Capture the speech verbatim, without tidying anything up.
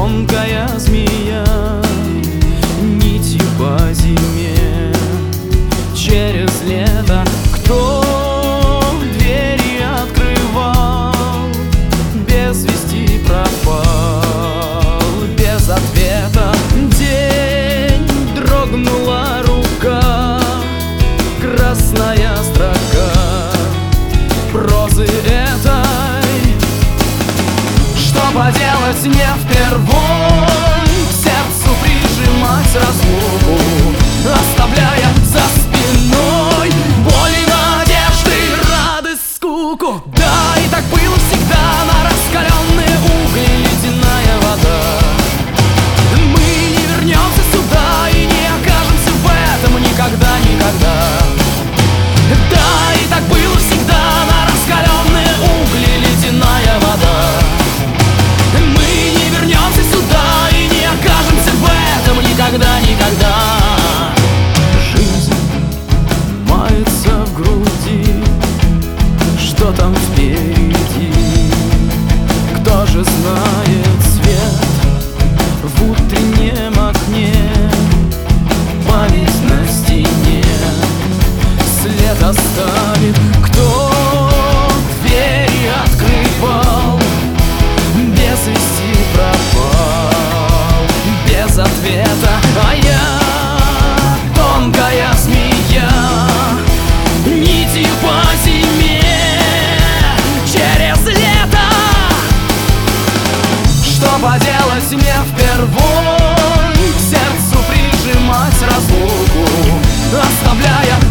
тонкая змея, нитью по зиме. Через лето кто двери открывал, без вести пропал, без ответа. День дрогнула рука, красная строка прозы этой. Что поделать, не впервой к сердцу прижимать разлуку, оставляя за спиной боль и надежды, радость, скуку. Да, и так было всегда, на раскаленные угли ледяная вода. Мы не вернемся сюда и не окажемся в этом никогда, никогда. Да, и так было всегда, на раскаленные угли ледяная вода. Мы не вернемся сюда и не окажемся в этом никогда, никогда. Жизнь мается в груди, что там впереди? Кто же знает свет в утреннем окне? Память на стене след оставит. Кто двери открывал, без вести пропал, без ответа. А я тонкая змея, нитью по зиме. Через лето что поделать, не впервой к сердцу прижимать разлуку, оставляя